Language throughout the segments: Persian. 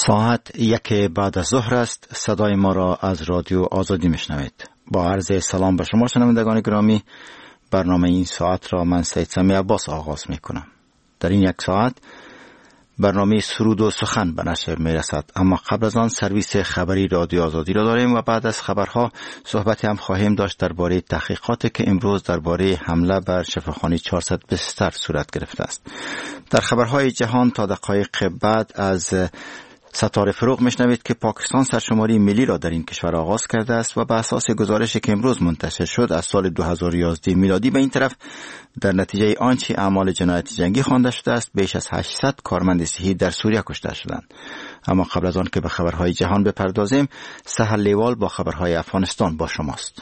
ساعت 1 بعد از ظهر است. صدای ما را از رادیو آزادی میشنوید. با عرض سلام به شما شنوندگان گرامی، برنامه این ساعت را من سید سمی عباس آغاز می کنم. در این یک ساعت برنامه سرود و سخن به نشر می رسد، اما قبل از آن سرویس خبری رادیو آزادی را داریم و بعد از خبرها صحبتی هم خواهیم داشت درباره تحقیقاتی که امروز درباره حمله بر شفاخانه 400 بستر صورت گرفته است. در خبرهای جهان تا دقایق بعد از ستاره فروغ میشنوید که پاکستان سرشماری ملی را در این کشور آغاز کرده است و به اساس گزارشی که امروز منتشر شد از سال 2011 میلادی به این طرف در نتیجه آنچه اعمال جنایت جنگی خوانده شده است بیش از 800 کارمند صحی در سوریه کشته شدند. اما قبل از آن که به خبرهای جهان بپردازیم، سحر لیوال با خبرهای افغانستان با شماست.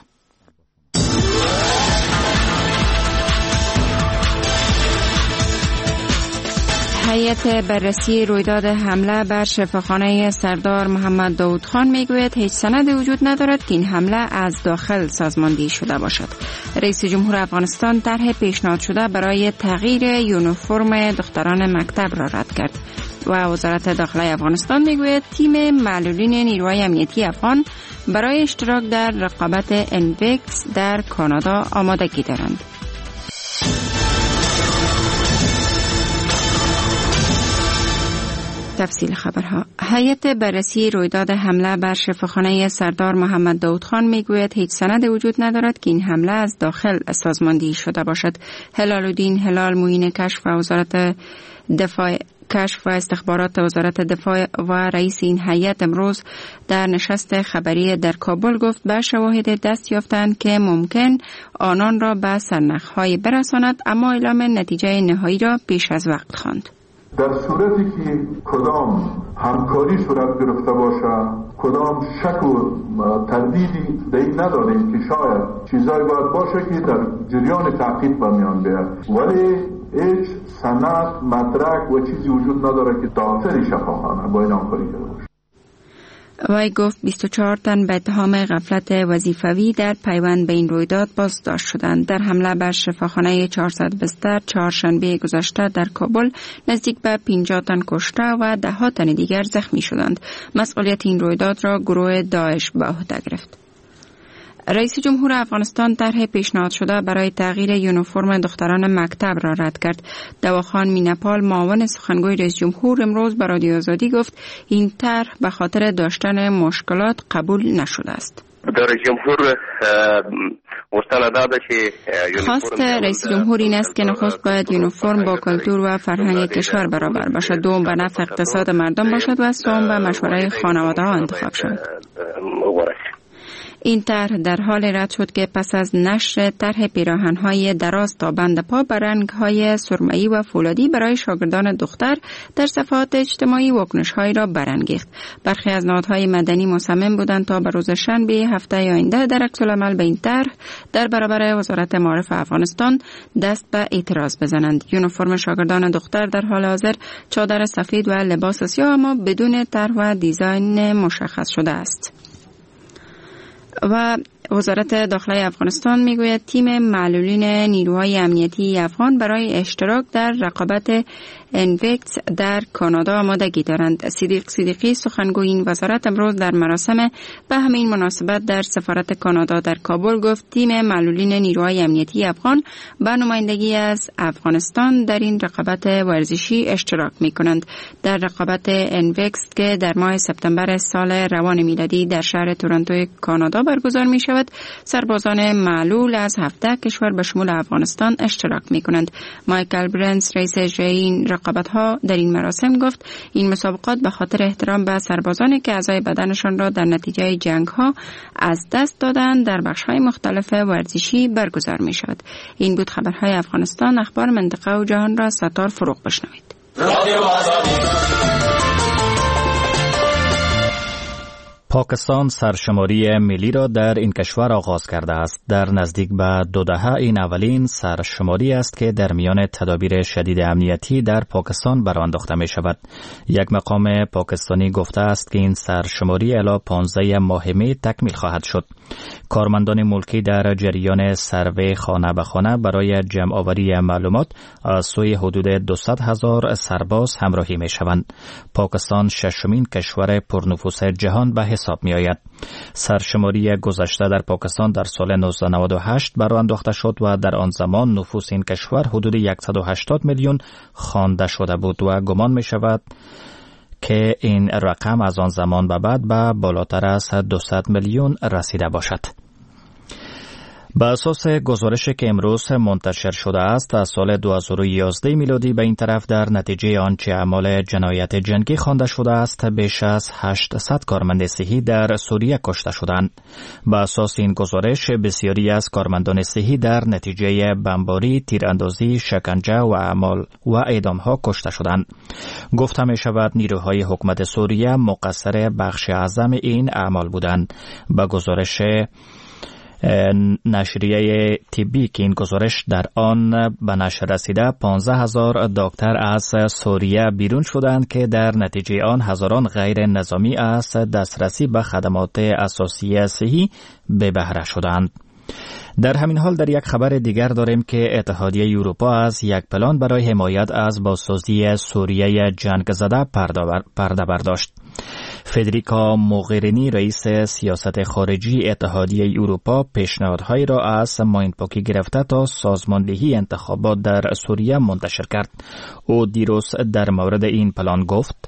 هیئت بررسی رویداد حمله بر شفاخانه سردار محمد داود خان میگوید هیچ سند وجود ندارد که این حمله از داخل سازماندهی شده باشد. رئیس جمهور افغانستان طرح پیشنهاد شده برای تغییر یونیفرم دختران مکتب را رد کرد و وزارت داخلی افغانستان میگوید تیم معلولین نیروهای امنیتی افغان برای اشتراک در رقابت انویکس در کانادا آمادگی دارند. تفصیل خبرها. هیئت بررسی رویداد حمله بر شفاخانه سردار محمد داود خان میگوید هیچ سند وجود ندارد که این حمله از داخل سازماندهی شده باشد. هلال الدین هلال معین کشف و استخبارات وزارت دفاع و رئیس این هیئت امروز در نشست خبری در کابل گفت به شواهد دست یافتند که ممکن آنان را به سرنخ‌های برساند، اما اعلام نتیجه نهایی را پیش از وقت خواند. در صورتی که کدام همکاری صورت گرفته باشه، کدام شک و تردیدی در این نداریم که شاید چیزایی باید باشه که در جریان تحقیق برمیان بیاد، ولی هیچ سند، مدرک و چیزی وجود نداره که داخل شفاخانه با این همکاری کرده باشه. وی گفت 24 تن به اتهام غفلت وظیفوی در پیوند به این رویداد بازداشت شدند. در حمله بر شفاخانه 400 بستر چهارشنبه گذشته در کابل نزدیک به 50 تن کشته و 10 تن دیگر زخمی شدند. مسئولیت این رویداد را گروه داعش به عهده گرفت. رئیس جمهور افغانستان طرح پیشنهاد شده برای تغییر یونیفرم دختران مکتب را رد کرد. دواخان مینپال معاون سخنگوی رئیس جمهور امروز به رادیو آزادی گفت این طرح به خاطر داشتن مشکلات قبول نشده است. رئیس جمهور خواست رئیس جمهور این است که نخست باید یونیفرم با کلتور و فرهنگ کشور برابر باشد، دوم به نفع اقتصاد مردم باشد و سوم به مشوره خانواده ها انتخاب شود. این طرح در حال رد شد که پس از نشر طرح پیراهن‌های دراز تا بند پا با رنگ‌های سرمه‌ای و فولادی برای شاگردان دختر در صفحات اجتماعی واکنش‌هایی را برانگیخت. برخی از نهادهای مدنی مصمم بودند تا به روز شنبه هفته آینده در عکس‌العمل به این طرح در برابر وزارت معارف افغانستان دست به اعتراض بزنند. یونیفرم شاگردان دختر در حال حاضر چادر سفید و لباس سیاه اما بدون طرح و دیزاین مشخص شده است. و وزارت داخلی افغانستان میگوید تیم معلولین نیروهای امنیتی افغان برای اشتراک در رقابت انویکس در کانادا آمادگی دارند. صدیق صدیقی سخنگوی این وزارت امروز در مراسم به همین مناسبت در سفارت کانادا در کابل گفت تیم معلولین نیروهای امنیتی افغان به نمایندگی از افغانستان در این رقابت ورزشی اشتراک می کنند. در رقابت انویکس که در ماه سپتامبر سال روان میلادی در شهر تورنتو کانادا برگزار می شود، سربازان معلول از 17 کشور به شمول افغانستان اشتراک می کنند. مایکل برنز رئیس اجرایی این رقابت‌ها در این مراسم گفت این مسابقات به خاطر احترام به سربازانی که اعضای بدنشان را در نتیجه جنگ‌ها از دست دادند در بخش‌های مختلف ورزشی برگزار می شود. این بود خبرهای افغانستان. اخبار منطقه و جهان را ستار فروغ بشنوید. پاکستان سرشماری ملی را در این کشور آغاز کرده است. در نزدیک به 2 دهه این اولین سرشماری است که در میان تدابیر شدید امنیتی در پاکستان برانداخته می شود. یک مقام پاکستانی گفته است که این سرشماری الی 15 ماه می تکمیل خواهد شد. کارمندان ملکی در جریان سروی خانه به خانه برای جمع آوری معلومات از سوی حدود 200,000 سرباز همراهی می شوند. پاکستان ششمین کشور پرنفوس جهان به حساب می آید. سرشماری گذشته در پاکستان در سال 1998 برانداخته شد و در آن زمان نفوس این کشور حدود 180 میلیون خوانده شده بود و گمان می شود که این رقم از آن زمان به بعد به بالاتر از 200 میلیون رسیده باشد. به اساس گزارشی که امروز منتشر شده است، از سال 2011 میلادی به این طرف در نتیجه آنچه اعمال جنایت جنگی خوانده شده است، بیش از 800 کارمند صحی در سوریه کشته شدند. به اساس این گزارش، بسیاری از کارمندان صحی در نتیجه بمباری، تیراندازی، شکنجه و اعدامها کشته شدند. گفته می شود نیروهای حکومت سوریه مقصر بخش اعظم این اعمال بودند. به گزارش نشریه طبی که این گزارش در آن به نشر رسیده، 15,000 دکتر از سوریه بیرون شدند که در نتیجه آن هزاران غیر نظامی از دسترسی به خدمات اساسی صحی بی بهره شدند. در همین حال در یک خبر دیگر داریم که اتحادیه اروپا از یک پلان برای حمایت از بازسازی سوریه جنگ زده پرده برداشت. فدریکا موغرینی رئیس سیاست خارجی اتحادیه اروپا پیشنهادهایی را از ماینپاکی گرفته تا سازماندهی انتخابات در سوریه منتشر کرد. او دیروز در مورد این پلان گفت: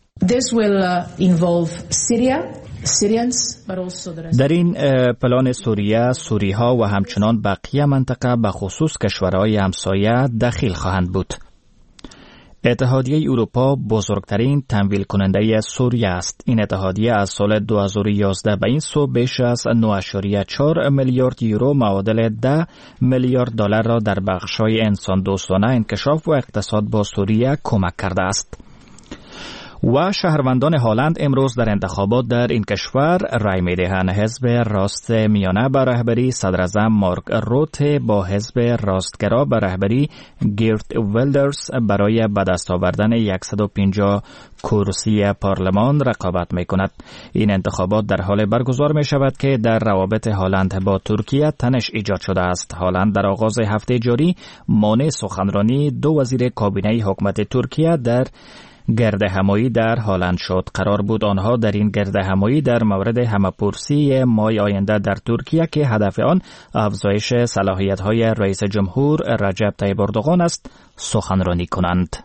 در این پلان سوریه، سوری‌ها و همچنان بقیه منطقه به خصوص کشورهای همسایه دخیل خواهند بود. اتحادیه اروپا بزرگترین تمویل کننده سوریه است. این اتحادیه از سال 2011 به این سو بیش از 9.4 میلیارد یورو معادل 10 میلیارد دلار را در بخش‌های انسان دوستانه، انکشاف و اقتصاد با سوریه کمک کرده است. و شهروندان هلند امروز در انتخابات در این کشور رای می‌دهند. حزب راست میانه به رهبری صدراعظم مارک روت با حزب راستگرا به رهبری گیرت ویلدرز برای به دست آوردن 150 کرسی پارلمان رقابت می‌کند. این انتخابات در حال برگزار می‌شود که در روابط هلند با ترکیه تنش ایجاد شده است. هلند در آغاز هفته جاری مانع سخنرانی 2 وزیر کابینه حکومت ترکیه در گرد همایی در هلند شد. قرار بود آنها در این گرد همایی در مورد همه‌پرسی ماه آینده در ترکیه که هدف آن افزایش صلاحیت‌های رئیس جمهور رجب طیب اردوغان است سخنرانی کنند.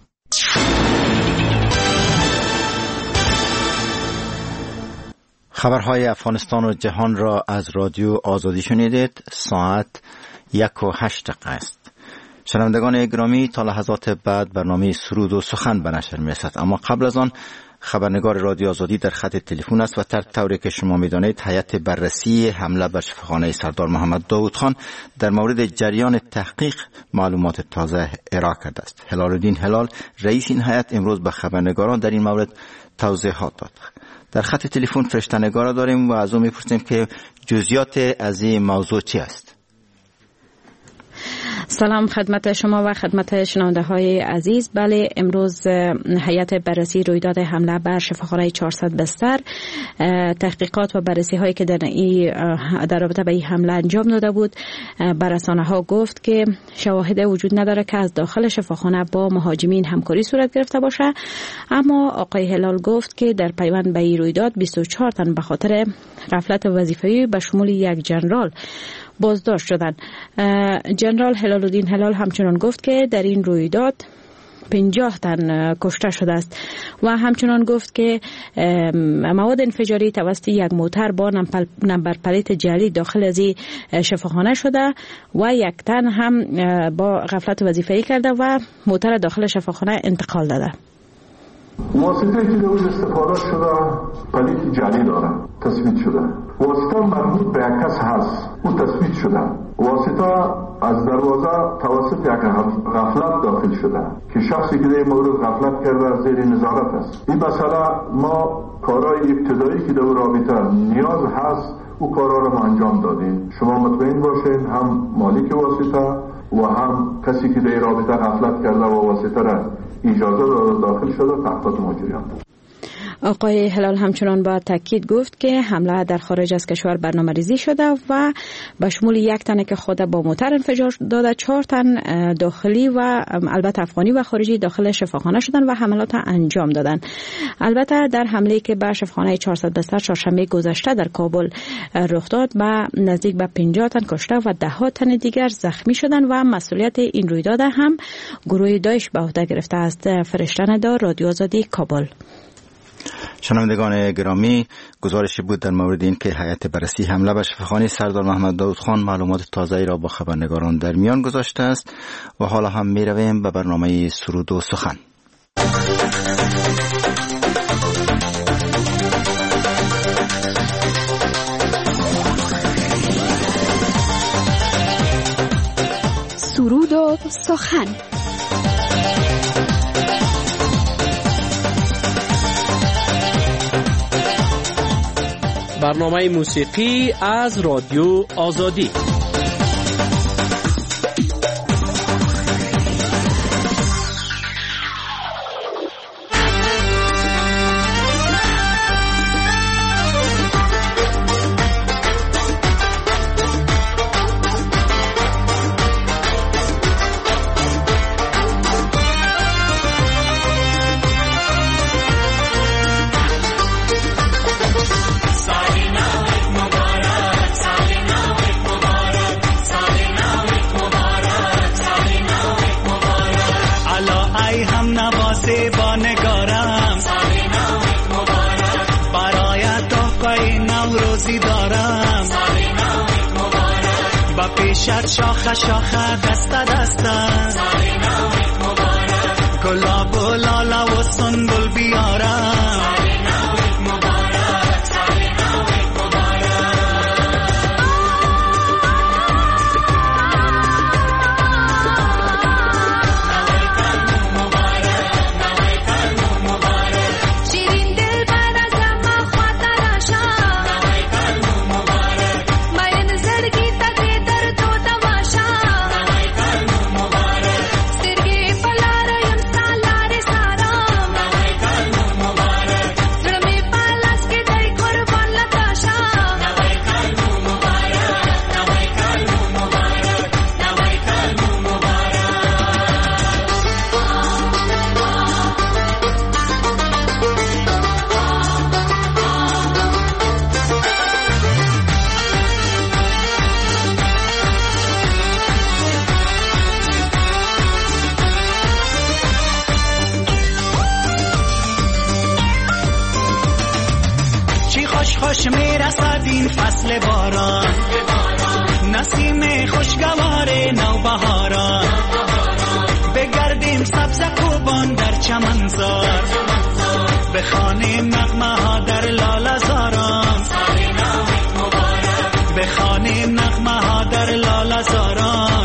خبرهای افغانستان و جهان را از رادیو آزادی شنیدید. ساعت 1:08 است. شنوندگان گرامی، تا لحظات بعد برنامه سرود و سخن به نشر می‌رسد، اما قبل از آن خبرنگار رادیو آزادی در خط تلفن است و طوری که شما می‌دانید هیئت بررسی حمله بر شفاخانه سردار محمد داوود خان در مورد جریان تحقیق معلومات تازه ارائه کرده است. هلال الدین هلال رئیس این هیئت امروز به خبرنگاران در این مورد توضیحات داد. در خط تلفن فرشته‌نگار داریم و از او می‌پرسیم که جزئیات از این موضوع چی است. سلام خدمت شما و خدمت شنونده های عزیز. بله، امروز هیئت بررسی رویداد حمله بر شفاخانه 400 بستر تحقیقات و بررسی هایی که در رابطه به این حمله انجام داده بود بر رسانه ها گفت که شواهد وجود نداره که از داخل شفاخانه با مهاجمین همکاری صورت گرفته باشه، اما آقای هلال گفت که در پیوند به این رویداد 24 تن به خاطر غفلت وظیفه‌ای به شمول یک جنرال بازداشت شدند. جنرال هلال الدین هلال همچنان گفت که در این رویداد 50 تن کشته شده است و همچنان گفت که مواد انفجاری توسط یک موتر با نمبر پلیت جعلی داخل از شفاخانه شده و یک تن هم با غفلت وظیفه‌ای کرده و موتر داخل شفاخانه انتقال داده. واسطه که در استفاده شده پلیت جعلی داره، تثبیت شده. واسطه مربوط به یک کس هست، او تثبیت شده. واسطه از دروازه توسط یک غفلت داخل شده که شخصی که در مورد غفلت کرده زیر نظارت است. این مسئله ما کارهای ابتدایی که در رابطه نیاز هست او کارها را ما انجام دادیم. شما مطمئن باشین هم مالک واسطه و هم کسی که در رابطه غفلت کرده و واسطه را اجازه داده داخل شده تحقیقات ما جریان داد. آقای هلال همچنان با تاکید گفت که حمله در خارج از کشور برنامه‌ریزی شده و به شمول یک تن که خود با موتر انفجار داده، 4 تن داخلی و البته افغانی و خارجی داخل شفاخانه شدن و حملات انجام دادن. البته در حمله که به شفاخانه 400 بستر چهارشنبه گذشته در کابل رخ داد، به نزدیک به 50 تن کشته و 10 تن دیگر زخمی شدن و مسئولیت این رویداد هم گروه داعش به عهده گرفته است. فرشته ندا، رادیو آزادی، کابل. شنوندگان گرامی، گزارشی بود در مورد این که هیئت بررسی حمله به شفاخانه سردار محمد داود خان معلومات تازه‌ای را با خبرنگاران در میان گذاشته است و حالا هم می رویم به برنامه سرود و سخن. سرود و سخن. برنامه موسیقی از رادیو آزادی. شاخه شاخه دسته دسته گلاب و لاله و سنبل بیارم خوش میرسد این فصل باران، نسیم خوشگوار نوبهاران، بگردیم سبز کوبان در چمنزار، بخوانیم نغمه ها در لاله زاران، بخوانیم نغمه ها در لاله زاران.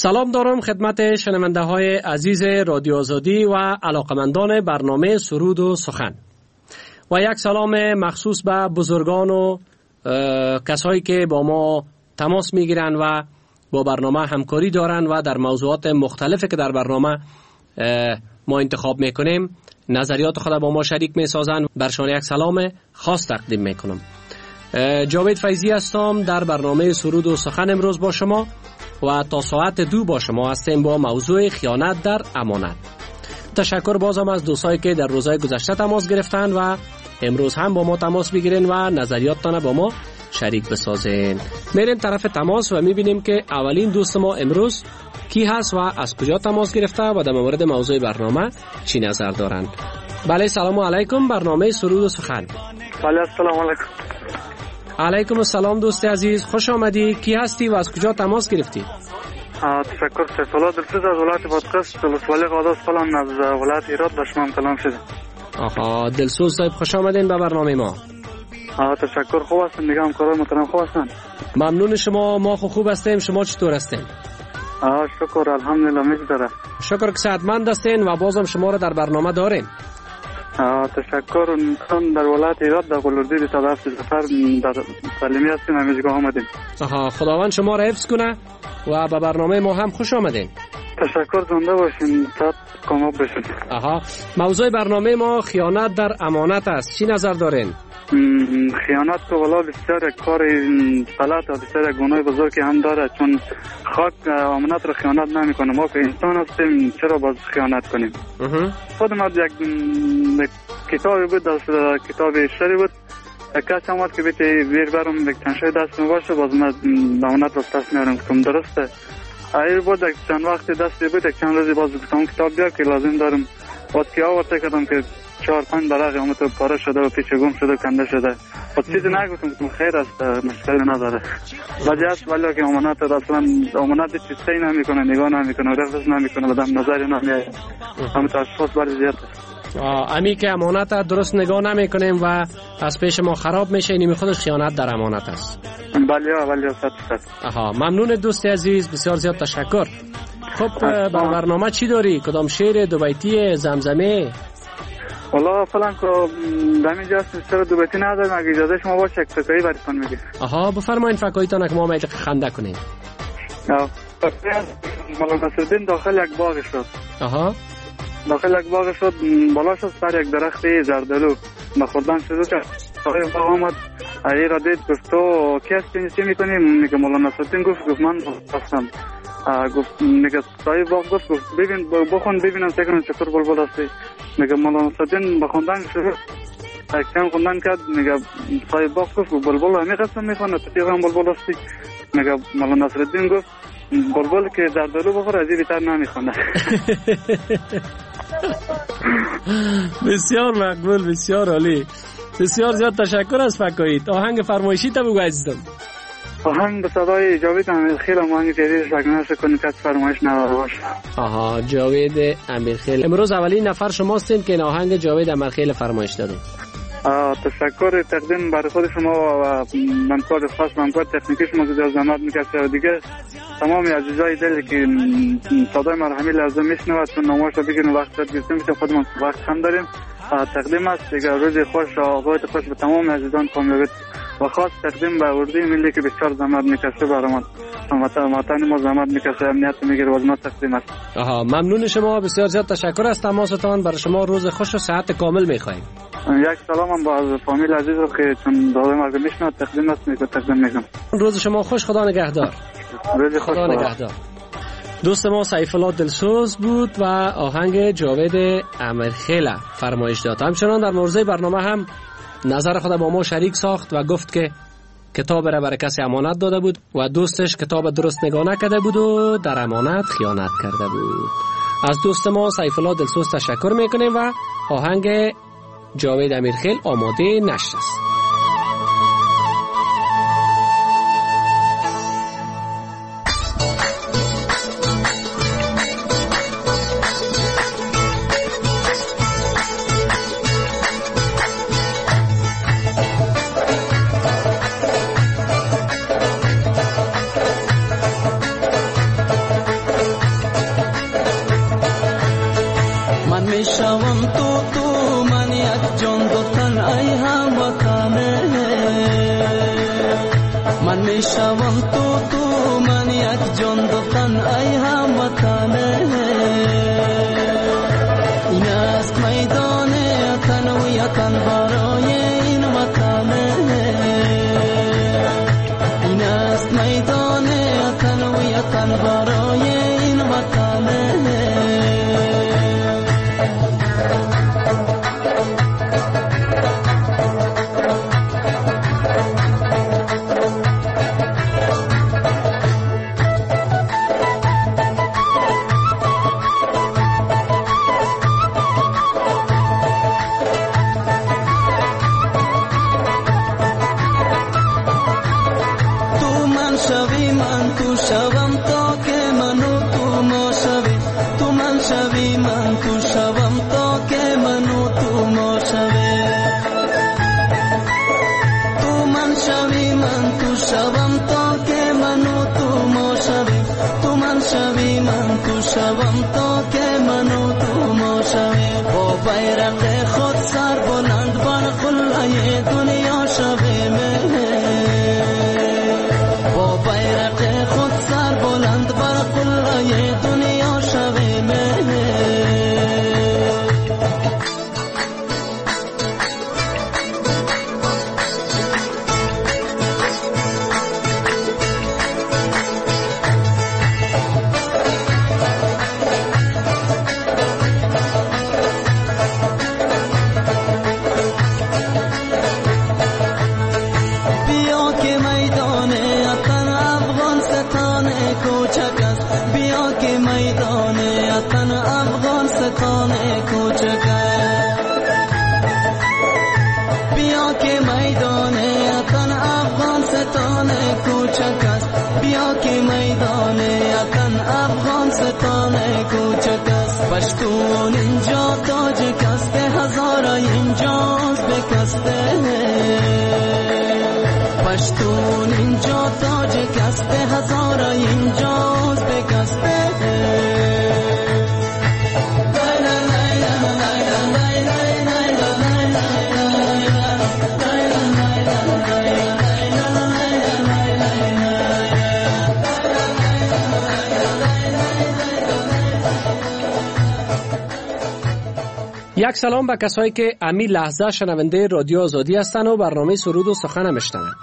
سلام دارم خدمت شنونده های عزیز رادیو آزادی و علاقمندان برنامه سرود و سخن و یک سلام مخصوص به بزرگان و کسایی که با ما تماس میگیرن و با برنامه همکاری دارن و در موضوعات مختلفی که در برنامه ما انتخاب میکنیم نظریات خود با ما شریک میسازن. برشان یک سلام خاص تقدیم میکنم. جاوید فیضی هستم در برنامه سرود و سخن امروز با شما و تا ساعت 2 با شما هستیم با موضوع خیانت در امانت. تشکر بازم از دوستایی که در روزهای گذشته تماس گرفتن و امروز هم با ما تماس بگیرین و نظریاتتان با ما شریک بسازین. میریم طرف تماس و میبینیم که اولین دوست ما امروز کی هست و از کجا تماس گرفته و در مورد موضوع برنامه چی نظر دارند. بله سلام علیکم، برنامه سرود و سخن. بله سلام علیکم. علیکم السلام دوست عزیز، خوش آمدی. کی هستی و از کجا تماس گرفتی؟ تشکر. سیفالله دلسوز از ولایت بادغیس، ولسوالی قاداس فلان از ولایت ایراد به شما کلام شده. آها دلسوز صاحب خوش آمدین به برنامه ما. تشکر. خوب هستم دیگه، همکارای محترم خوب هستن؟ ممنون شما، ما خوب هستیم. شما چطور هستین؟ شکر الحمدلله میگذره. شکر که صحتمند هستین و بازم شما را در برنامه داریم. تشکر. من در ولایت ایراد در قلوردی تدافع سفر در تعلیمی هستیم، همیشگاه آمدیم. خداوند شما را حفظ کنه و به برنامه ما هم خوش آمدین. تشکر. زنده باشین، تا کامیاب بشین. موضوع برنامه ما خیانت در امانت است. چی نظر دارین؟ خیانت تو والا بسیار یک کار غلط و بسیار یک گناه بزرگی هم داره، چون خاک امانت رو خیانت نمیکنه. ما که انسان هستیم چرا باز خیانت کنیم؟ خودم یک کتابی بود، کتاب شری بود، یک کس آمد که بیتی بیر برم یک چنشای دست می باشه، باز من امانت رو دست میارم کم درسته. ایر بود یک چند وقتی دستی بود، یک چند روزی باز بکتام کتاب بیار که لازم دارم باز که آورده کردم که 4-5 برق امت پاره شده و پیچ گم شده و کنده شده. خود چیزی نگفتم که خیر است، مشکلی نداره. ولی است ولی که امانت اصلا امانت چیز سی نمیکنه، نگاه نمیکنه، رفض نمیکنه، بدم نظری نمیاد. همت اشخاص برای زیاد است. امی که امانت درست نگاه نمیکنیم و از پیش ما خراب میشه، اینی خودش خیانت در امانت است. بله 100%. ممنون دوست عزیز، بسیار زیاد تشکر. خب بر برنامه چی داری؟ کدام شعر، دو بیتی، زمزمه؟ والله فلان که دمی جاست سر دو بیتی ندارم، اگه اجازه شما باشه یک فکایی براتون میگم. بفرمایید فکاییتان که ما میت خنده کنیم. مولانا نصرالدین داخل یک باغ شد. داخل یک باغ شد، بالا شد سر یک درخت زردالو، مخوردن شروع کرد. صاحب باغ آمد، ای را دید، گفت تو کی هستی، چی میکنی؟ میگه مولانا نصرالدین. گفت من هستم. گفت میگه صاحب باغ گفت ببین بخون ببینم چه چطور بلبل هستی. میگه مولانا نصرالدین بخوندن شروع کم خوندن کرد. میگه صاحب باغ گفت بلبل همین قسم میخونه، تو چی هم بلبل هستی؟ میگه مولانا نصرالدین گفت بلبل که زردالو بخوره از این بیتر نمیخونه. بسیار مقبول، بسیار عالی، بسیار زیاد تشکر از فکاییت. آهنگ فرمایشی تا بگو عزیزم. آهنگ به صدای جاوید امیرخیل، آهنگ جدید شگنش کنی که فرمایش نداره باشه. جاوید امیرخیل، امروز اولین نفر شماستین که این آهنگ جاوید امیرخیل فرمایش دادین. تشکر تقدیم برای خود شما و منکار خاص منکار تکنیکی شما که زحمت میکشه و دیگه تمام عزیزای دل که صدای مرحمی لازم میشنوند چون نمایش رو بگیرن وقت داد گرفتیم که خودمون وقت هم داریم. تقدیم است دیگه روز خوش و آقایت خوش به تمام عزیزان کامیابیت و خاص تقدیم به اردوی ملی که بسیار زحمت میکشه برای ما وطن ما زحمت میکشه، امنیت میگیره و از ما تقدیم است. ممنون شما، بسیار زیاد تشکر از تماستان. برای شما روز خوش و صحت کامل میخوایم. یک سلام هم با فامیل عزیز رو که چون داده مرگ میشنه تقدیم است تقدیم میکنم. روز شما خوش، خدا نگهدار. روز خوش، خدا نگهدار. دوست ما سیفالله دلسوز بود و آهنگ جاوید امیرخیل فرمایش داد. همچنان در موضوع برنامه هم نظر خود با ما شریک ساخت و گفت که کتاب را برای کسی امانت داده بود و دوستش کتاب درست نگاه نکرده بود و در امانت خیانت کرده بود. از دوست ما سیفالله دلسوز تشکر میکنیم و آهنگ جاوید امیرخیل آماده نشر است. تو من یک جان دو تن ای هموطنه این است میدان تنویتن برای این وطنه این است میدان تنویتن برای این وطنه شوم تا که منو تو ما شویم با بیرق خود سر بلند بر قله دنیا شویم با بیرق خود سر بلند بر قله دنیا شویم پشتون اینجا تاجک است هزارا اینجاست بکسته پشتون اینجا تاجک است هزارا اینجاست بکسته یک سلام به کسایی که امی لحظه شنونده رادیو آزادی هستن و برنامه سرود و سخن میشنون.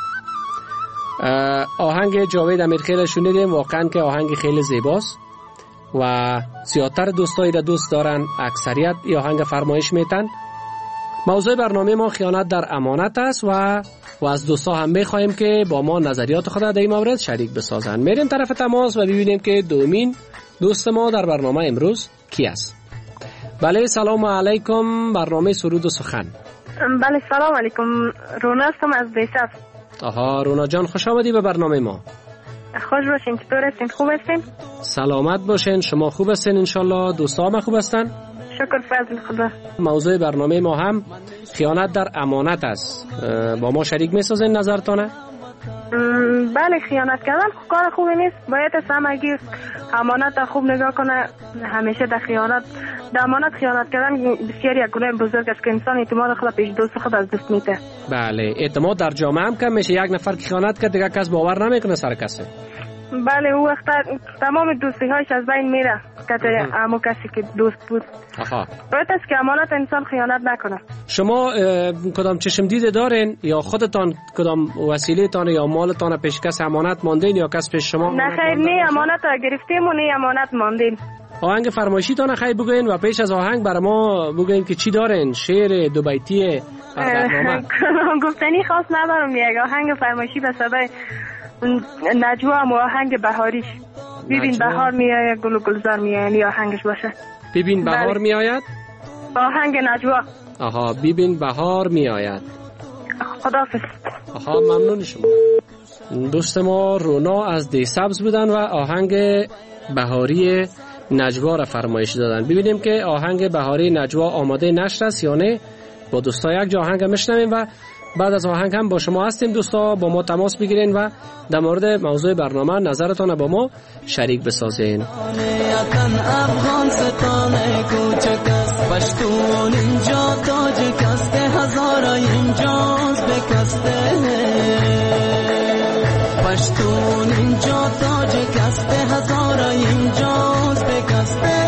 آهنگ جاوید امیرخیل شنیدیم، واقعا که آهنگ خیلی زیباست و زیادتر دوستایی را دوست دارن، اکثریت این آهنگ فرمایش میتن. موضوع برنامه ما خیانت در امانت است و از دوستا هم میخواهیم که با ما نظریات خود در این مورد شریک بسازن. میریم طرف تماس و ببینیم که دومین دوست ما در برنامه امروز کی است. بله سلام علیکم، برنامه سرود و سخن. بله سلام علیکم، رونا هستم از دیساب. آها رونا جان، خوش آمدی به برنامه ما. خوش باشین، چطور هستین؟ خوب هستین؟ سلامت باشین، شما خوب هستین؟ انشالله دوستا هم خوب هستن؟ شکر فضل خدا. موضوع برنامه ما هم خیانت در امانت است. با ما شریک میسازین نظرتانه؟ بله، خیانت کردن کار خوبی نیست. باید همگی امانت خوب نگاه کنه. همیشه در امانت خیانت کردن بسیار یک گناه بزرگ است که انسان اعتماد خود پیش دوست خود از دست میده. بله، اعتماد در جامعه هم کم میشه. یک نفر که خیانت کرد دیگه کس باور نمیکنه سر کسی. بله، او وقت تمام دوستی هایش از بین میره که امو کسی که دوست بود. باید است که امانت انسان خیانت نکنه. شما کدام چشم دیده دارین یا خودتان کدام وسیله تان یا مالتان پیش کس امانت ماندین یا کس پیش شما؟ نه خیر، نه امانت گرفتیم و نه امانت ماندین. آهنگ فرمایشی تان خیر بگوین و پیش از آهنگ برای ما بگوین که چی دارین، شعر دو بیتی برنامه. گفتنی خاص ندارم، یک آهنگ فرمایشی به صدای نجوا هم آهنگ بهاریش. ببین بهار میآید گل و گلزار میآید، یا آهنگش باشه. ببین بهار میآید؟ آهنگ نجوا. آها، ببین بهار میآید. خداحافظ. آها، ممنون شما. دوست ما رونا از دی سبز بودن و آهنگ بهاری نجوا را فرمایش دادن. ببینیم که آهنگ بهاری نجوا آماده نشر است یا نه. با دوستا یک جا آهنگ میشنویم و بعد از آهنگ هم با شما هستیم. دوستا با ما تماس بگیرین و در مورد موضوع برنامه نظرتان با ما شریک بسازین. پشتون اینجا تاجک است هزارا اینجاست بکسته پشتون اینجا تاج کسته هزار اینجاست بکسته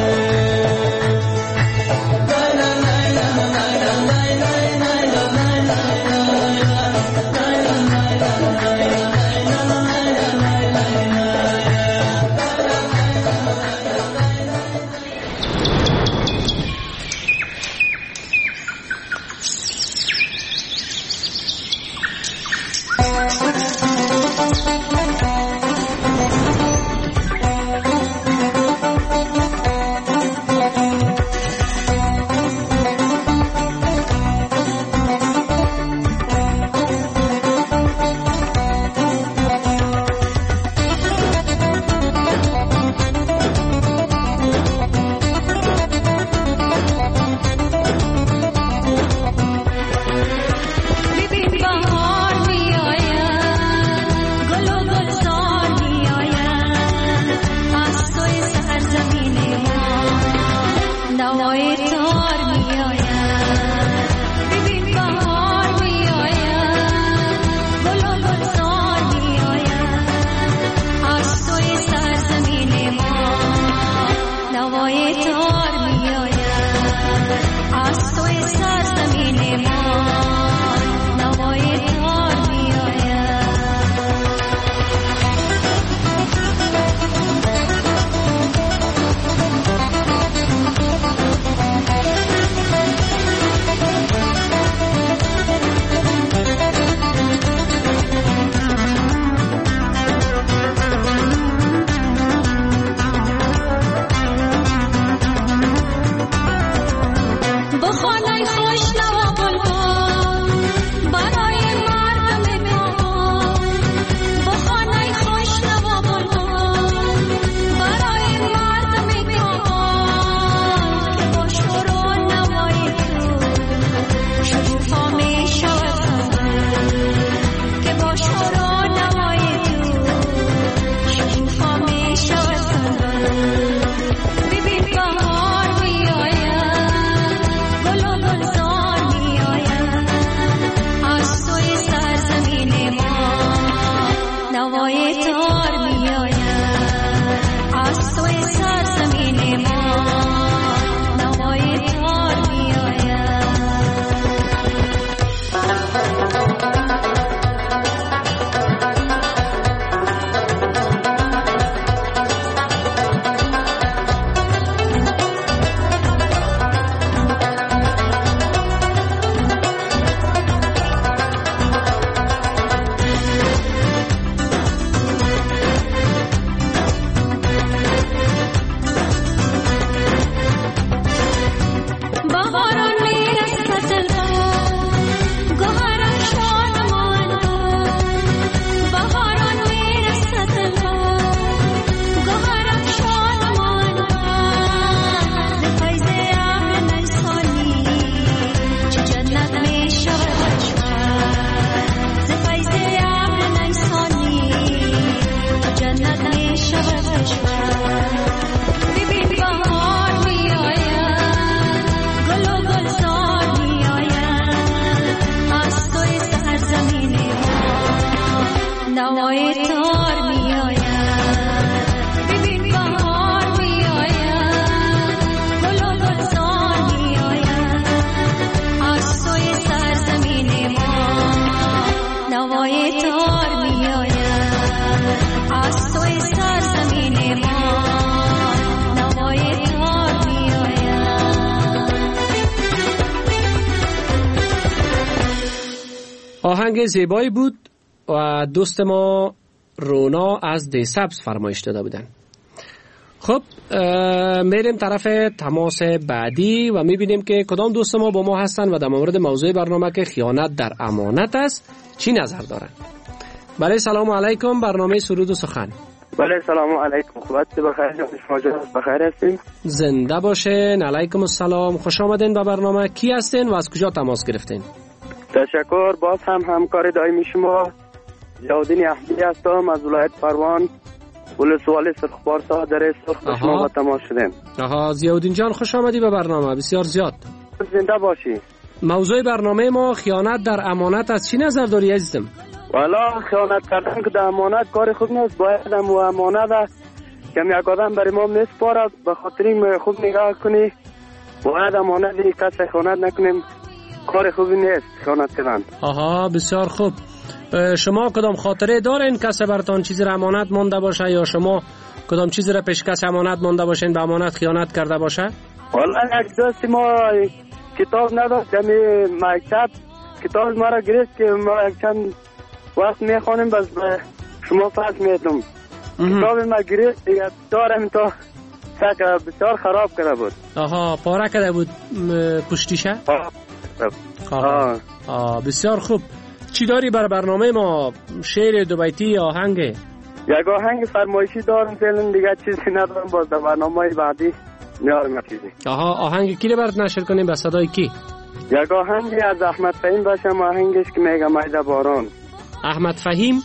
آهنگ زیبایی بود و دوست ما رونا از دیسبز فرمایش داده بودن. خب میریم طرف تماس بعدی و میبینیم که کدام دوست ما با ما هستن و در مورد موضوع برنامه که خیانت در امانت است چی نظر دارن. بله سلام علیکم، برنامه سرود و سخن. بله سلام علیکم، خوبت بخیر، شما بخیر هستین؟ زنده باشین. علیکم السلام، خوش آمدین به برنامه. کی هستین و از کجا تماس گرفتین؟ تشکر. باز هم همکار دائمی شما ضیاءالدین احمدی هستم از ولایت پروان، ولسوالی سرخپارسا در سرخ به شما با تماس شدیم. ضیاءالدین جان خوش آمدی به برنامه، بسیار زیاد. زنده باشی. موضوع برنامه ما خیانت در امانت از چی نظر داری عزیزم؟ والا خیانت کردن که در امانت کار خوب نیست. باید هم امانت که یک آدم برای ما میسپاره به خاطر این خوب نگاه کنی. باید امانت کسی خیانت نکنیم. کار خوبی نیست خیانت کردن. آها بسیار خوب. شما کدام خاطره دارین کسی براتون چیزی را امانت مانده باشه یا شما کدام چیزی را پیش کسی امانت مانده باشین به امانت خیانت کرده باشه؟ والا یک دوست ما کتاب نداشت دمی مکتب کتاب ما را گرفت که ما یک چند وقت میخوانیم بس به شما پس میدم. کتاب ما گرفت دیگه دارم تا سک بسیار خراب کرده بود. آها پاره کرده بود پشتیشه؟ بسیار خوب. چی داری بر برنامه ما؟ شعر دو بیتی آهنگ؟ یک آهنگ فرمایشی دارم فعلا دیگه چیزی ندارم. باز در برنامه بعدی میارم چیزی. آهنگ کی رو برات نشر کنیم به صدای کی؟ یک آهنگ از احمد فهیم باشم آهنگش که میگه میده باران. احمد فهیم؟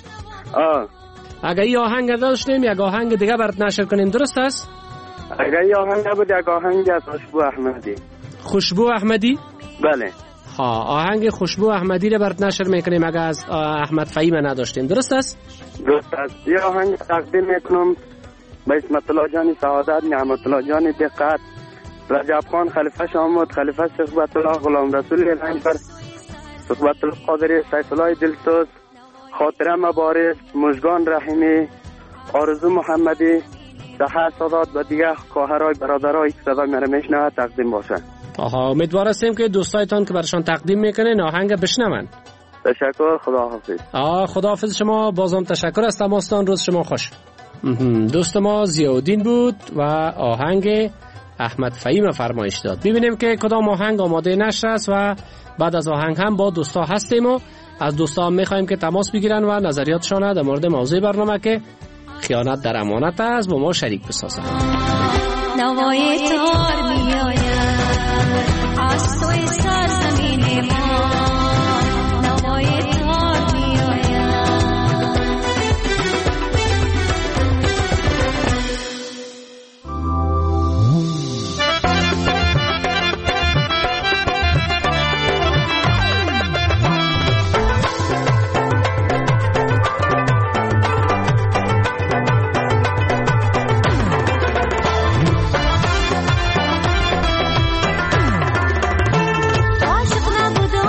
اگه این آهنگ داشتیم یک آهنگ دیگه برات نشر کنیم درست است؟ اگه این آهنگ بود یک آهنگ از خوشبو احمدی. خوشبو احمدی؟ بله. آهنگ خوشبو احمدی رو برات نشر میکنیم اگه از احمد فهیم نداشتیم درست است؟ درست است. یه آهنگ تقدیم میکنم به اسمت الله جان سعادت، نعمت الله جان دقت، رجب خان خلیفه شامود، خلیفه صحبت الله غلام رسول لنجبر، صحبت الله قادری، سیف الله دلسوز، خاطره مبارک، مژگان رحیمی، آرزو محمدی، سحر سادات و دیگه خواهرای برادرای که صدا میره میشنوه تقدیم باشه. امیدوار هستیم که دوستایتان که برشان تقدیم میکنین آهنگ بشنون. تشکر. خداحافظ. خداحافظ شما. بازم تشکر از تماستان. روز شما خوش. دوست ما ضیاءالدین بود و آهنگ احمد فهیم فرمایش داد. ببینیم که کدام آهنگ آماده نشر است و بعد از آهنگ هم با دوستا هستیم و از دوستا هم میخوایم که تماس بگیرن و نظریاتشان در مورد موضوع برنامه که خیانت در امانت است با ما شریک بسازن. نوای تار می آید از سوی سرزمین ما، نوای تار می آید. عاشق نبودم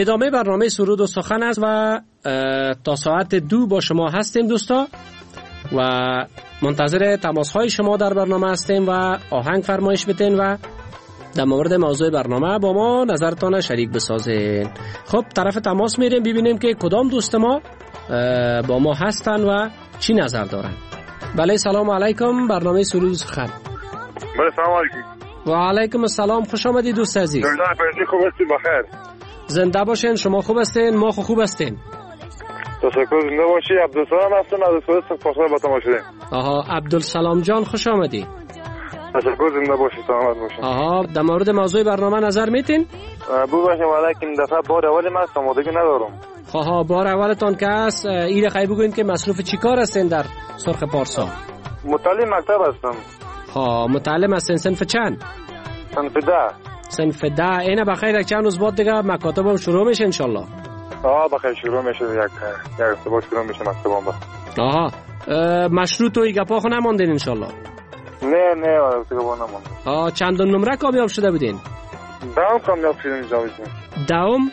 ادامه برنامه سرود و سخن است و تا ساعت 2 با شما هستیم دوستا و منتظر تماس های شما در برنامه هستیم و آهنگ فرمایش بتین و در مورد موضوع برنامه با ما نظرتان شریک بسازین. خب طرف تماس میریم ببینیم که کدام دوست ما با ما هستن و چی نظر دارن. بله سلام علیکم، برنامه سرود و سخن. بله سلام علیکم. و علیکم السلام، خوش آمدید دوست عزیز. خوب هستی؟ بخیر. زنده باشین. شما خوب هستین؟ ما خوب هستین. تشکر. زنده باشی. عبدالسلام هستم از سوئد پاسخ با شما شدیم. آها عبدالسلام جان خوش آمدی. تشکر. زنده باشی. سلامت باشی. آها در مورد موضوع برنامه نظر میتین؟ بگویم ولیکن دفعه بار اولی من آمادگی ندارم. آها بار اولتون که است این خیلی بگوین که مصروف چی کار هستین در سرخ پارسا؟ متعلم مکتب هستم. ها متعلم هستین. صنف چند؟ صنف 10. صنف 10. اینه بخیر چند روز بعد دیگه مکاتبم شروع میشه ان شاء الله. بخیر شروع میشه یک ارتباط شروع میشه مکتبم با. آها مشروط و گپا خو نماندین ان شاء الله؟ نه دیگه نماند. چند نمره کامیاب شده بودین؟ دهم کامیاب شدیم جاویدیم. دهم؟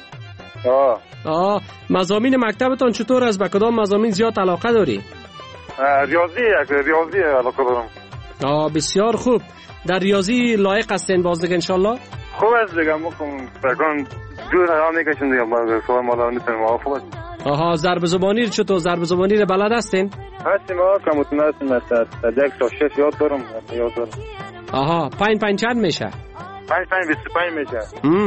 مضامین مکتبتون چطور است؟ به کدام مضامین زیاد علاقه داری؟ ریاضی علاقه دارم. بسیار خوب. در ریاضی لایق هستین باز دیگه ان شاء الله؟ خوب است دیگه. بگم دور هم میکشیم دیگه باز سوال مالا میتونیم خوب است. ضرب زبانی چطور؟ ضرب زبانی رو بلد هستین؟ هستیم. کمتون هستیم. مثلا 1 تا 6 یاد دارم. 5 چند میشه؟ 5 25 میشه.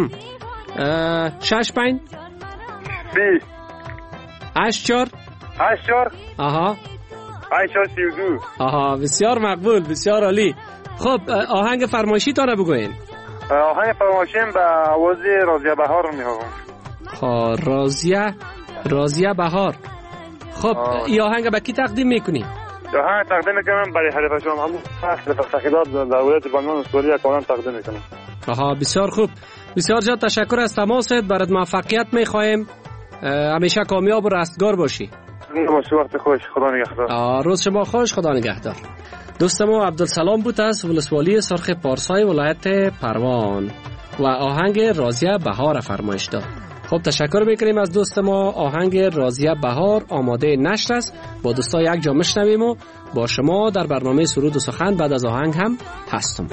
6 5 20 8 4 8 4 32. بسیار مقبول، بسیار عالی. خب آهنگ فرمایشی تانه بگوین. آهنگ فرمایشیم به آواز رازیه بهار میخوام. رازیه بهار. خب این آهنگ به کی تقدیم میکنی؟ آهنگ تقدیم میکنم برای حریف شما هم تحقیقات دولت بانوان سوریه کانون تقدیم میکنم. بسیار خوب. بسیار جان تشکر از تماست. برات موفقیت میخوایم. همیشه کامیاب و رستگار باشی. وقت خوش. خدا نگهدار. روز شما خوش. خدا نگهدار. دوست ما عبدالسلام بود از ولسوالی سرخ پارسای ولایت پروان و آهنگ رازیه بهار فرمایش داد. خب تشکر میکنیم از دوست ما. آهنگ رازیه بهار آماده نشر است. با دوستا یک جا میشنویم و با شما در برنامه سرود و سخن بعد از آهنگ هم هستم.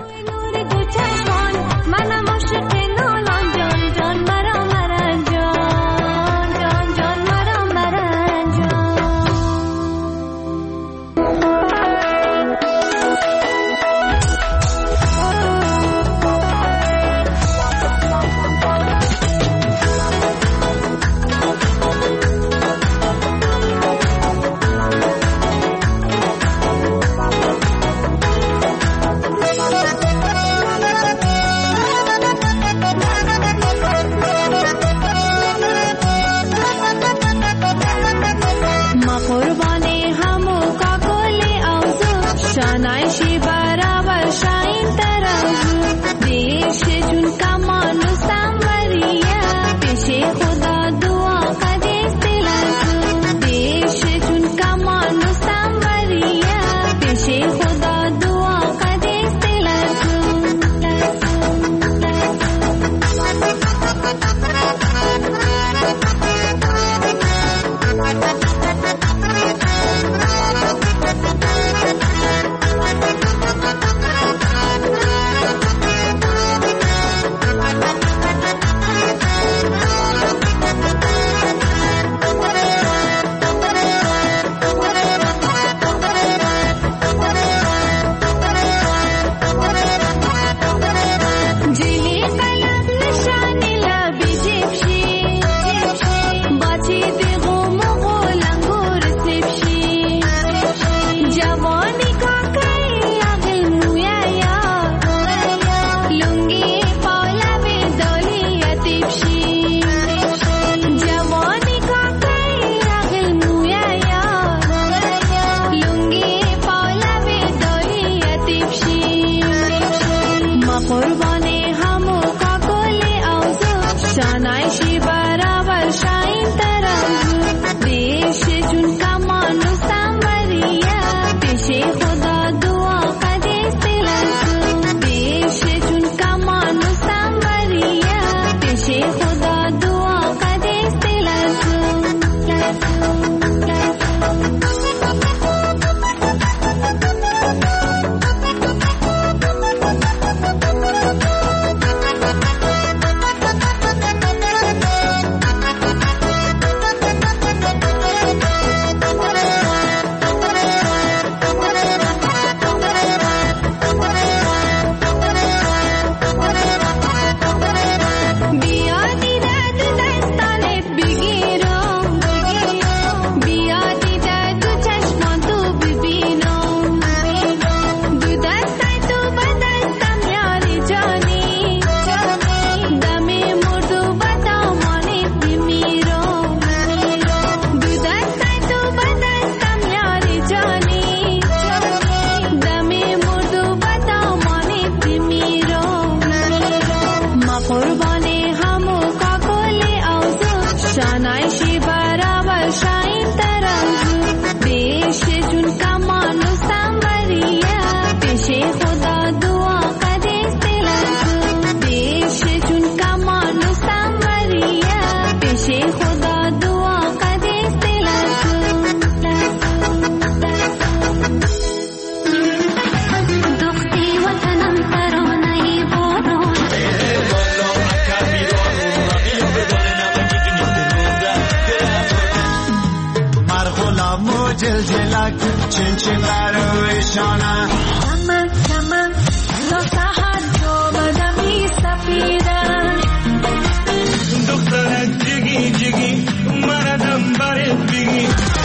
زلزلک چین چین برویشانه کمن کمن تا سحر جامدمی سفیدن دخترک جگی جگی مردم برد بگی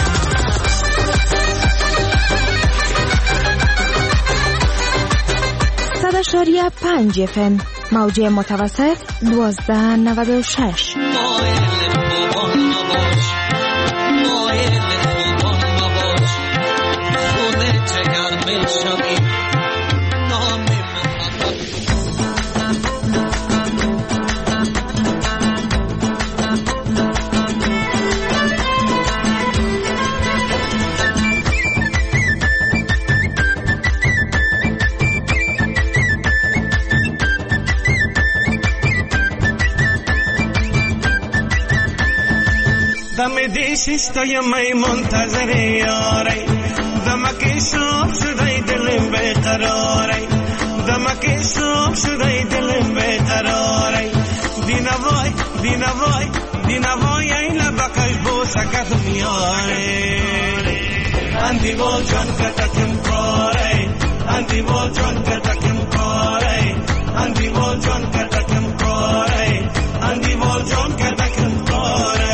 100.5 FM موج متوسط 1296. دم دیشیستای می منتظر یاری دمکی صبح شدای دلم بیقراری دمکی صبح شدای دلم بیقراری دینوای دینوای دینوای این لبکش بوسکت میاری اندی بول جان کتکم کاری اندی بول جان کتکم کاری اندی بول جان کتکم کاری اندی بول جان کتکم کاری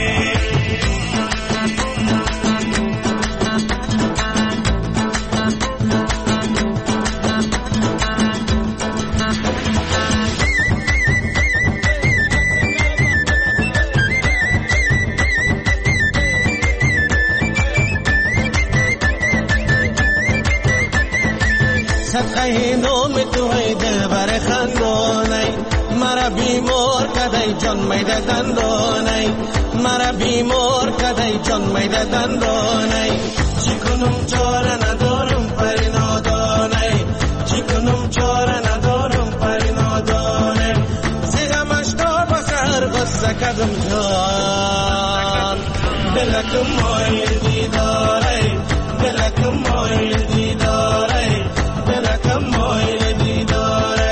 صدقه نام تو های دل بر خندانه مرا بیمار کدای جان میده دندانه مرا بیمار کدای جان میده دندانه چی کنم چاره ندارم پری نادانه چی کنم چاره ندارم پری نادانه زیغمش تا بسر غصه کدم جان دلکم مایل دیداره دلکم مایل دیداره دلکم مایل دیداره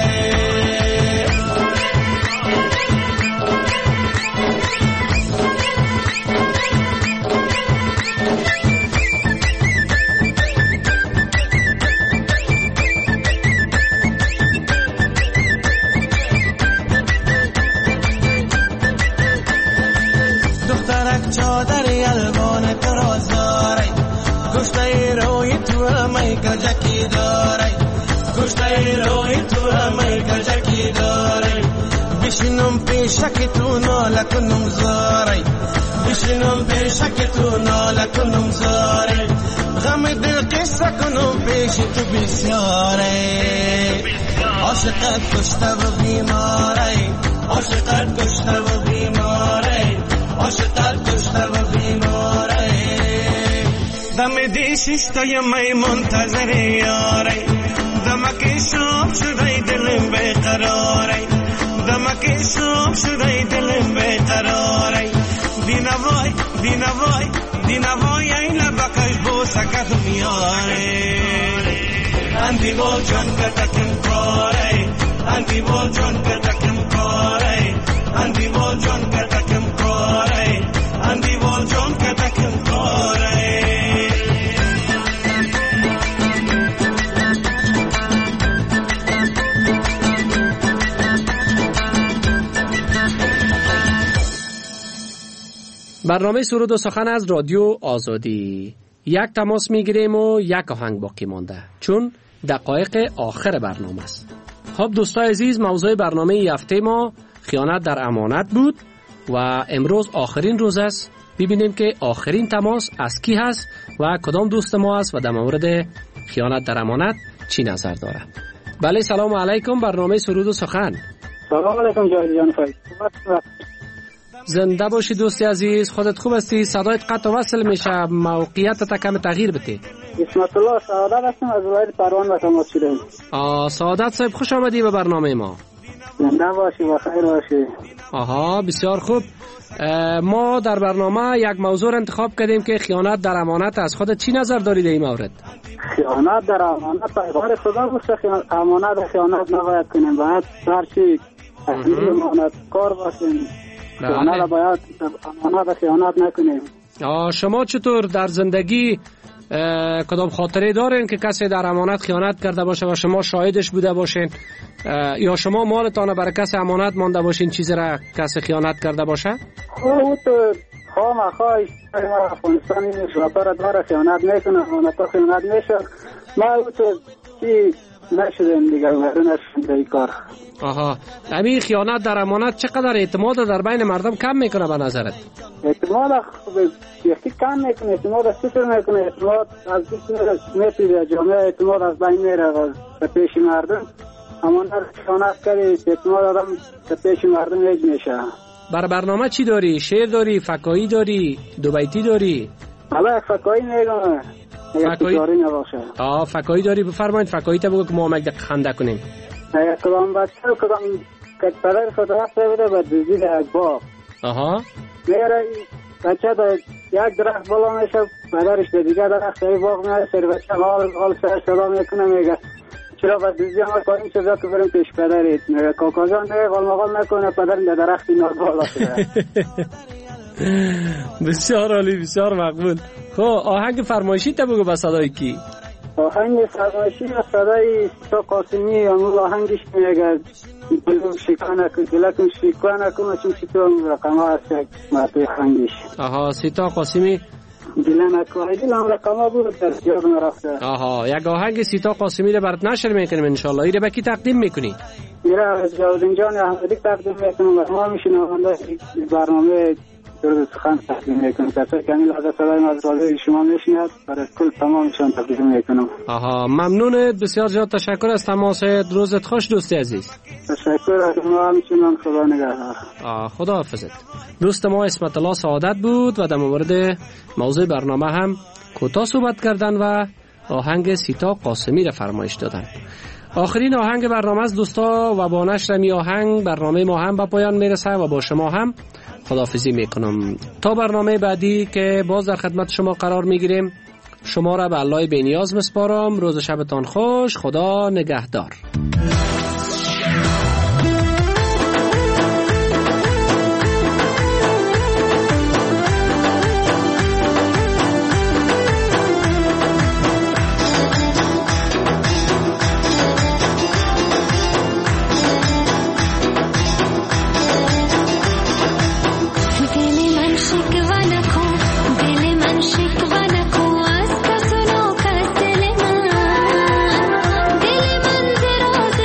دخترک چادری الوان ترازداره گشته روی تو می کجکی داره گشته روی تو می کجکی داره بشینم پیشک تو ناله کنم زاره بشینم پیشک تو ناله کنم زاره غم دل قصه کنم پیش تو بسیاره عاشقت کشته و بیماره عاشقت کشته و بیماره عاشقت کشته و بیماره دم دیشیستای می منتظر یاری دمکی صبح شدای دلم بیقراری دمکی صبح شدای دلم بیقراری دینوای دینوای دینوای این لبکش بوسکت میاری اندی بول جان کتکم کاری اندی بول جان کتکم کاری اندی بول جان کتکم کاری اندی بول جان کتکم کاری برنامه سرود و سخن از رادیو آزادی. یک تماس میگیریم و یک آهنگ باقی مانده چون دقایق آخر برنامه است. خب دوستای عزیز، موضوع برنامه این هفته ما خیانت در امانت بود و امروز آخرین روز است. ببینیم که آخرین تماس از کی هست و کدام دوست ما است و در مورد خیانت در امانت چی نظر دارد. بله، سلام علیکم. برنامه سرود و سخن. سلام علیکم جان فایز. زنده باشی دوستی عزیز. خودت خوب هستی؟ صدایت قطع وصل میشه، موقعیت کم تغییر بده. اسمت الله سعادت هستم از ولایت پروان به تماس شدم. سعادت صاحب، خوش آمدی به برنامه ما. زنده باشی و خیر باشی. آها، بسیار خوب. ما در برنامه یک موضوع انتخاب کردیم که خیانت در امانت. از خودت چی نظر داری در این مورد؟ خیانت در امانت پیغمبر خدا گفته امانت خیانت نباید کنیم، باید هرچی امانت کار باشیم. خیانت باید امانت خیانت نکنیم. شما چطور در زندگی کدام خاطره دارین که کسی در امانت خیانت کرده باشه و شما شاهدش بوده باشین، یا شما مالتان برای کسی امانت مانده باشین چیزی را کسی خیانت کرده باشه؟ او تو خواهی ما افغانستانی شرطار داره خیانت میکنه، امانت خیانت میشه. ما او تو چی نشدیم دیگر نشدیم این کار. آها، همین خیانت در امانت چقدر اعتماد در بین مردم کم میکنه به نظرت؟ اعتماد یکی کم میکنه، اعتماد صفر میکنه، اعتماد از میپیده جامعه، اعتماد از بین میره به پیش مردم. امانت خیانت کردی اعتماد آدم به پیش مردم هیچ میشه. بر برنامه چی داری؟ شعر داری؟ فکایی داری؟ دو بیتی داری؟ حالا فکایی میگم. فکایی داری؟ بفرمایید فکایی تا بگو که ما یک خنده کنیم. کدام بچه کدام که پدر خود رفته بوده به دزدی در یک باغ. میره بچه در یک درخت بالا میشه، پدرش در دیگه درخت در باغ میره، سر بچه حال سر صدا میکنه، میگه چرا به دزدی همه کاریم شده که بریم پیش پدرت. میگه کاکا جان میگه غال میکنه، پدر در درختی نار بالا شده. بسیار عالی، بسیار مقبول. خب آهنگ فرمایشی تا بگو به صدای کی؟ آهنگ فرمایشی و صدای سیتا قاسمی، همون آهنگش میگه دلم شکانه کن، دلکم شکانه کن، چون سیتا رقم ها هست یک معطی خنگش. آها، سیتا قاسمی دلم اکوه، دلم رقم ها بود در یاد نرفته. آها، یک آهنگ سیتا قاسمی رو برات نشر میکنیم انشالله. ایره با کی تقدیم میکنی؟ ایره از جاودین جان احمدی تقدیم میکنم و ما میشنم برنامه درود سخن تقدیم میکنم. کسایی که همین لحظه صدای از رادیوی شما میشنید برای کل تمامشان تقدیم میکنم. آها، ممنونت، بسیار زیاد تشکر از تماست. روزت خوش دوستی عزیز. تشکر از شما همچنان، خدا نگهدار. خدا حافظت. دوست ما اسمت الله سعادت بود و در مورد موضوع برنامه هم کوتاه صحبت کردن و آهنگ سیتا قاسمی را فرمایش دادن. آخرین آهنگ برنامه از دوستا و با نشر می آهنگ برنامه ما هم به پایان میرسه و با شما هم خداحافظی میکنم تا برنامه بعدی که باز در خدمت شما قرار میگیریم. شما را به الله بی‌نیاز مسپارم. روز شبتان خوش. خدا نگهدار. دل من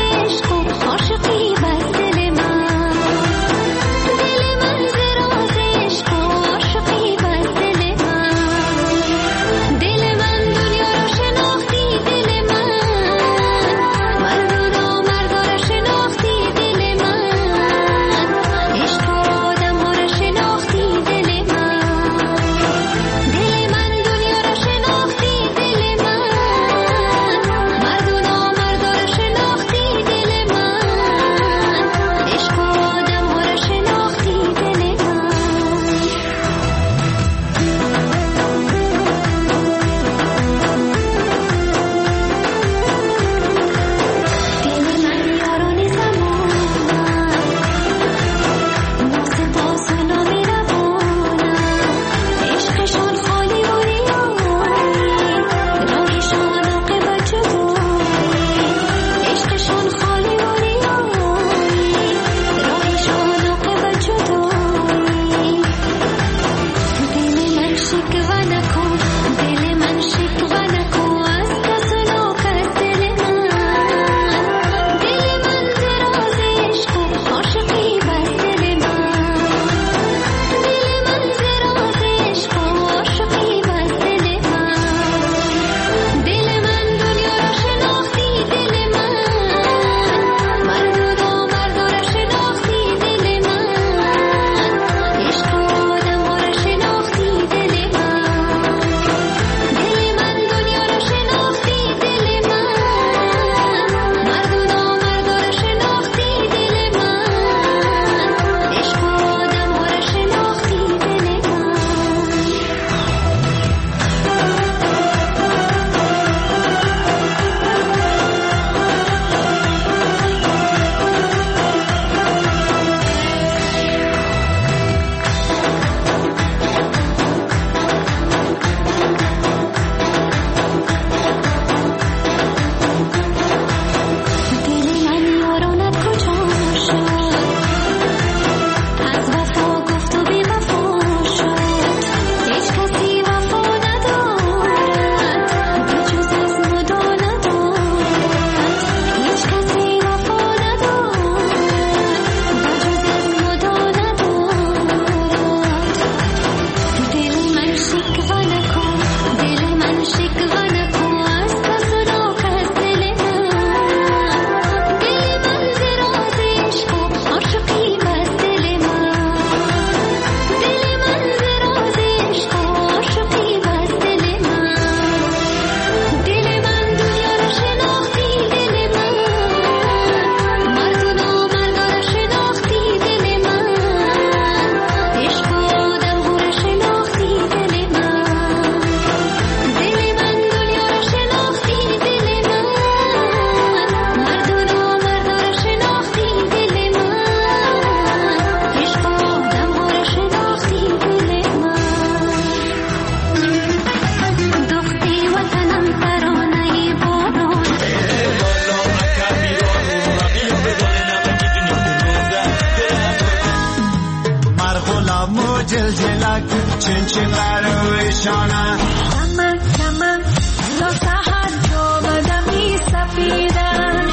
بفشانم چمن چمن تا سحر جام می سفیدن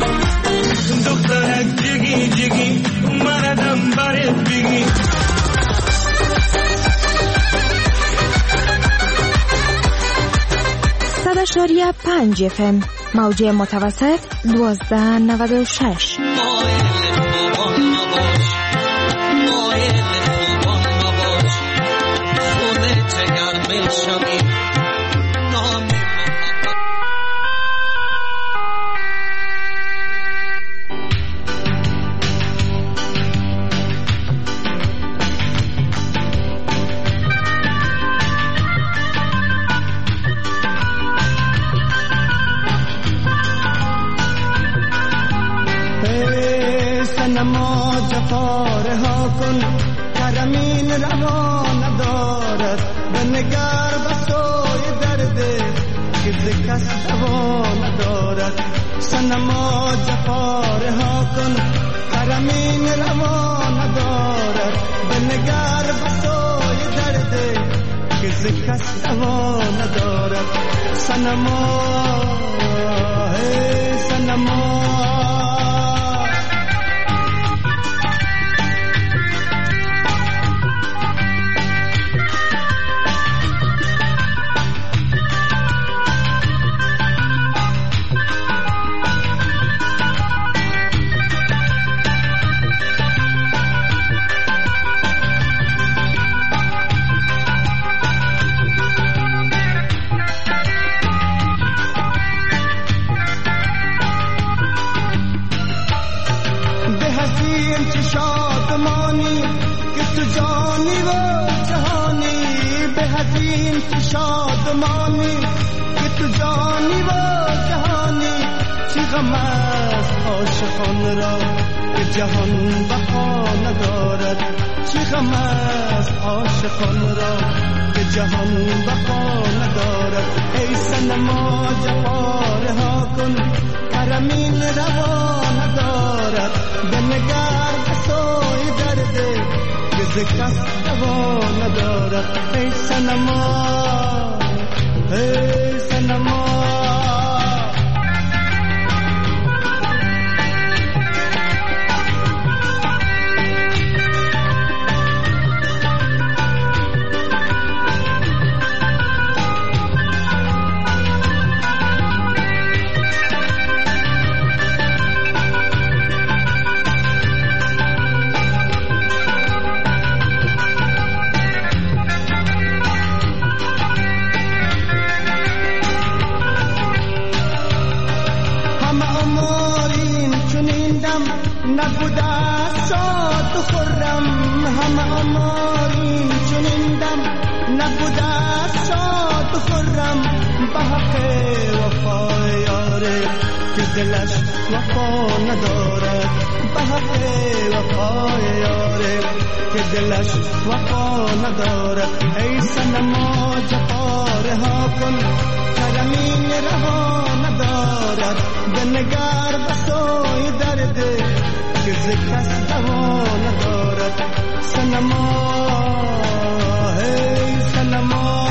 دخترک جگی جگی مردم برد بگی 100.5 FM موج متوسط 1296. نما جفاره ها کن کرمین روا ندارد بنگر بسوی درده که کس دوا ندارد سنما جفاره ها کن کرمین روا ندارد بنگر بسوی درده که کس دوا ندارد سنما سنما شادمانی که تو جانی و جهانی چی غم است عاشقان را که جهان بها ندارد چی غم است عاشقان را که جهان بها ندارد ای صنما جفاره ها کن کرمین روا ندارد بنگر به سوی درده که کس دوا ندارد ای صنما ای صنما نبوده شاد و خرم همه آماریم چنین دم نبوده شاد و خرم به حق وفای یاره که دلش وفا ندارد به حق وفای یاره که دلش وفا ندارد ای صنما جفاره ها کن کرمین رها ندارد بنگر به سوی درده که کس دوا ندارد صنما ای صنما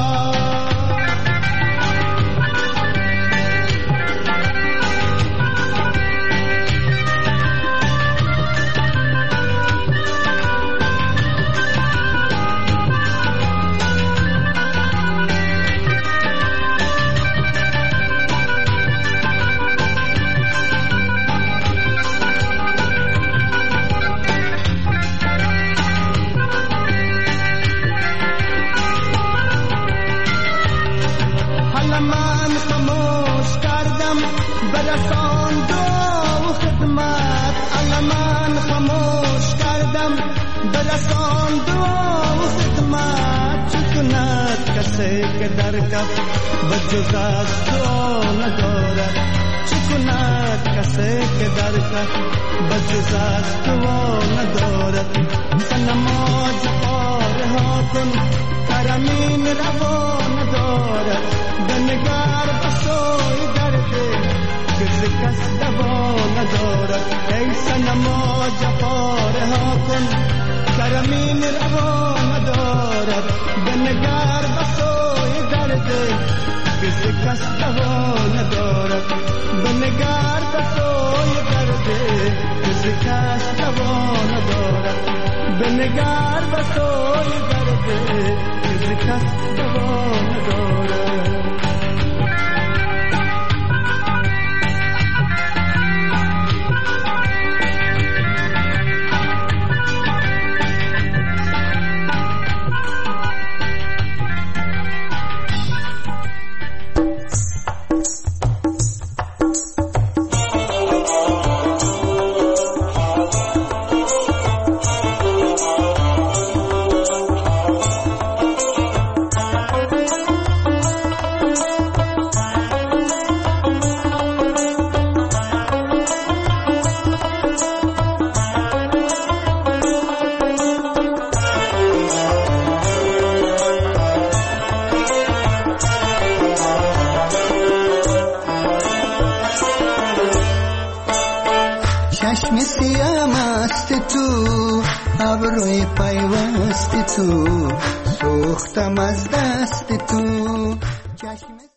که در کف بجز از تو ندارد چه کند کسی که در کف بجز از تو ندارد صنما جفاره ها کن کرمین روا ندارد بنگر به سوی درده که کس دوا ندارد ای صنما جفاره ها کن سرمین روا ندارد بنگر بسوی درد کسی کس دوا ندارد بنگر بسوی درد کسی کس دوا ندارد بنگر بسوی درد کسی کس دوا ندارد چشم سیام است تو ابروی پیوست تو سوختم از دست تو چشم